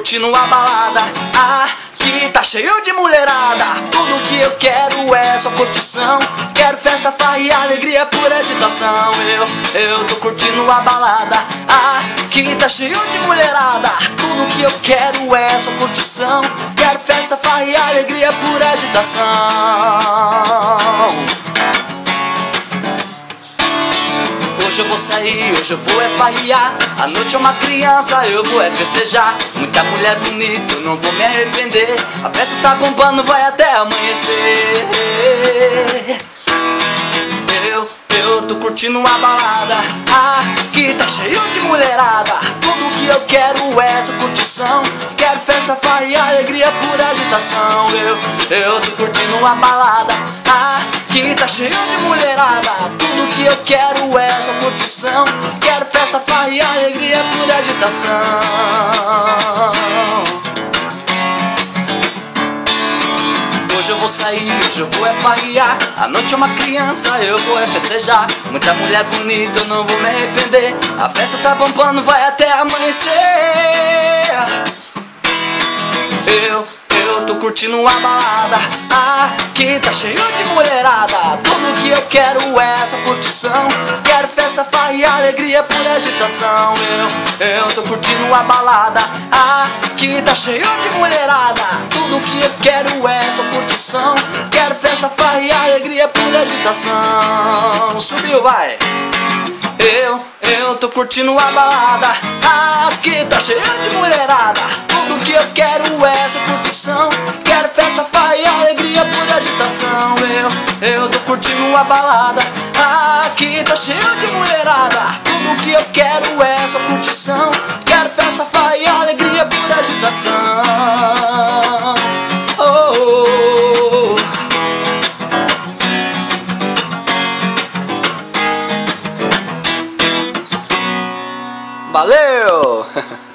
curtindo a balada, aqui tá cheio de mulherada. Tudo que eu quero é só curtição. Quero festa, farra e alegria, pura agitação. Eu tô curtindo a balada, aqui tá cheio de mulherada. Tudo que eu quero é só curtição. Quero festa, farra e alegria, pura agitação. Hoje eu vou sair, hoje eu vou é farrear. A noite é uma criança, eu vou é festejar. Muita mulher bonita, eu não vou me arrepender. A festa tá bombando, vai até amanhecer. Eu tô curtindo uma balada, aqui tá cheio de mulherada. Tudo que eu quero é essa curtição. Quero festa, farra e alegria, pura agitação. Eu tô curtindo uma balada, aqui tá cheio de mulherada. Tudo que eu quero é essa curtição. Quero festa, farra e alegria, pura agitação. Hoje eu vou sair, hoje eu vou é farrear. A noite é uma criança, eu vou é festejar. Muita mulher bonita, eu não vou me arrepender. A festa tá bombando, vai até amanhecer. Eu tô curtindo uma balada, aqui tá cheio de mulherada. Tudo que eu quero é essa curtição. Quero festa, farra e alegria, pura agitação. Eu tô curtindo uma balada, aqui tá cheio de mulherada. Tudo que eu quero é essa curtição. Quero festa, farra e alegria, pura agitação. Subiu, vai! Eu tô curtindo a balada, aqui tá cheio de mulherada. Tudo que eu quero é essa curtição. Quero festa, farra e alegria, pura agitação. Eu tô curtindo a balada, aqui tá cheio de mulherada. Tudo que eu quero é essa curtição. Quero festa, farra e alegria, pura agitação. Valeu!